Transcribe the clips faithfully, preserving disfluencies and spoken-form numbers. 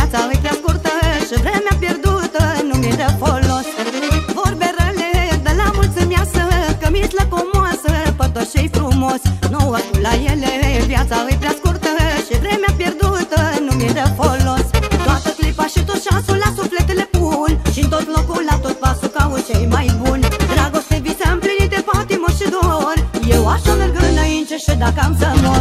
viața e prea scurtă și vremea pierdută nu mi-e de folos. Vorbe rele de la mulți îmi iasă, că mi-s lăcomoasă, pătoșei frumos. Nu ascult la ele, viața e prea scurtă și vremea pierdută nu mi-e de folos. Toată clipa și tot șansul la suflet le pun și în tot locul, la tot pasul caut cei mai buni. Dragoste, vise împlinite, patimă și dor, eu așa merg înainte și dacă am să mor.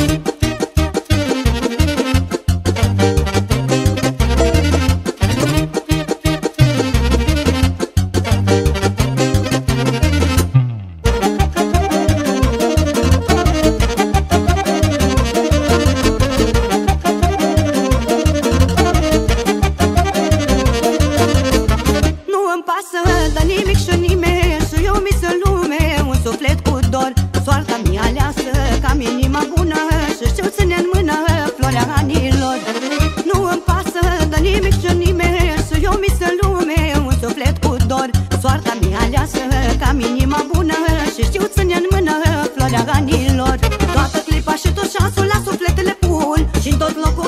De nimic și nimeni și eu mi sunt lume, un suflet cu dor. Soarta mi-a aleasă, cam inima bună și știu ține în mână floarea anilor. Nu îmi pasă de nimic și nimeni și eu mi sunt lume, un suflet cu dor. Soarta mi-a aleasă, cam inima bună și știu ține în mână floarea anilor. Toată clipa și tot șansul la suflet le pun și în tot locul,